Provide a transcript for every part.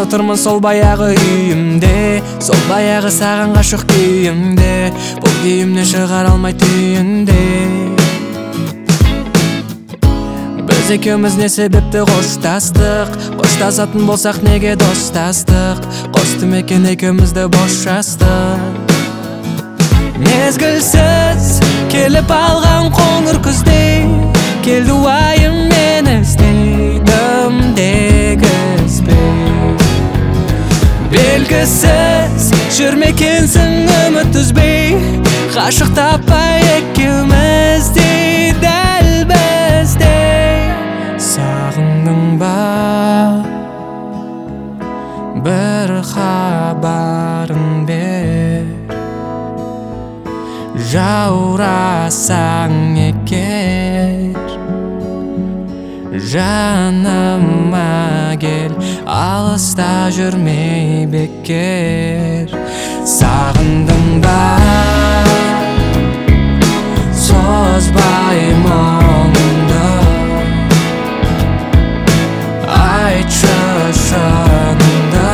отурмун сол баягы үйүмдө, сол баягы саган гашык күйүмдө, бул күйүмдөн чыгара алмай түйүндө. Біз экөөбүз не себепті коштастык, коштасатын болсак неге достастык, костум экен экөөбүздө бошастык. Мезгилсиз келип алган коңур күздөй, келди убайым мен издейдим дегизбей. Белгисиз жүрмекенсиң үмүт үзбей, гашык таппай экөөбүздү дәл биздей. Сагындың ба бир хабарын бер, жаурасаң эгер, жаныма кел, алыста жүрмей бекер. Сагындың ба созбай мұңымды, айтшы шыныңды,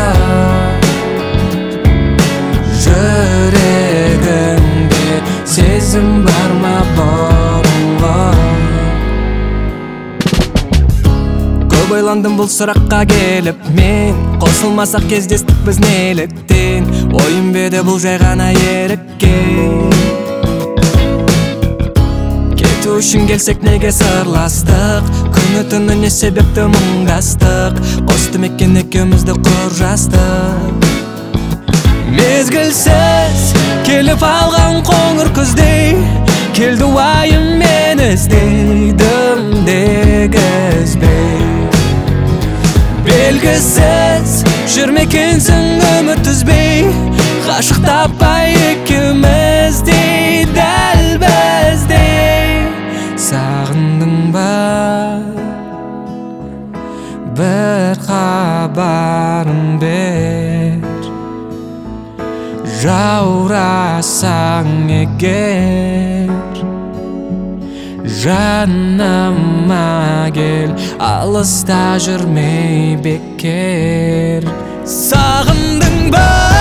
жүрегіңде сезім бар ма бұрынғы? Көп ойландым бұл сұраққа келіп мен, қосылмасақ кездестік біз неліктен, ойым беді бұл жай ғана ерікке. Кету үшін келсек неге сырластық, күні түні не себепті мұңдастық, қостым екен екеумізді құр жастық. Мезгілсіз келіп алған қоңыр күздей, келді уайым мен іздейдім дегізбей. Белгісіз жүрмекенсің үміт үзбей, ғашық таппай екеумізді дәл биздей. Сағындың ба бір хабарын бер, жаурасаң эгер, жаныма кел, алыста жүрмей бекер. Сағындың ба